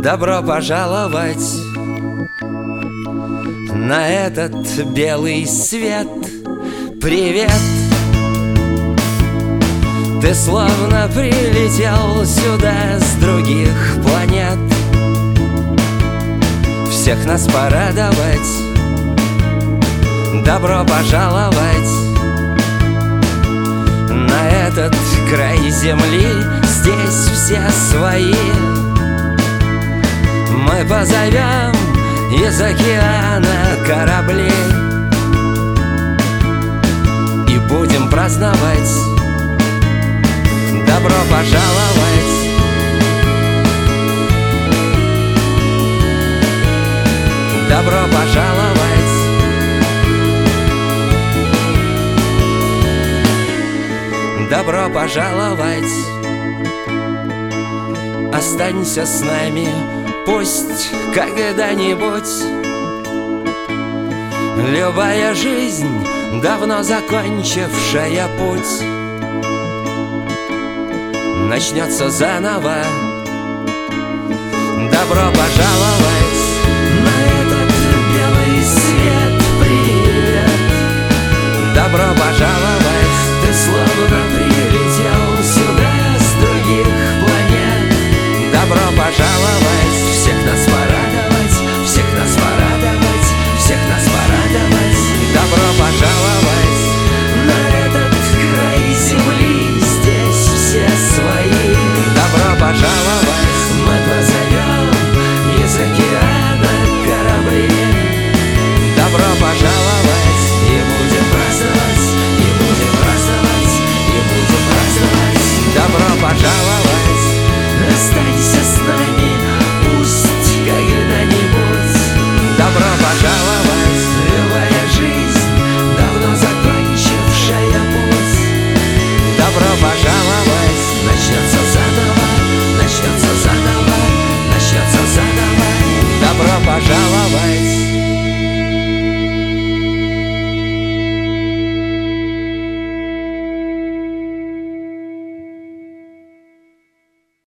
Добро пожаловать на этот белый свет. Привет! Ты словно прилетел сюда с других планет. Всех нас порадовать. Добро пожаловать на этот край земли. Здесь все свои. Мы позовем из океана корабли и будем праздновать. Добро пожаловать. Добро пожаловать. Добро пожаловать. Останься с нами, пусть когда-нибудь любая жизнь, давно закончившая путь, начнется заново. Добро пожаловать.